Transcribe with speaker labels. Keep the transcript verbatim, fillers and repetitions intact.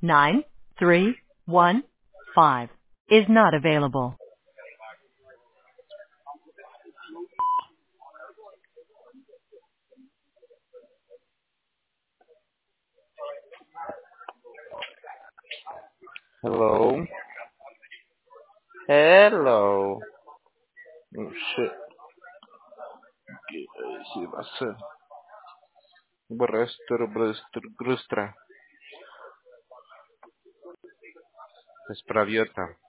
Speaker 1: nine three one five is not available.
Speaker 2: Hello? Hello? Oh shit. Если вас Брестер, Брестер, Брестра. Исправьет там.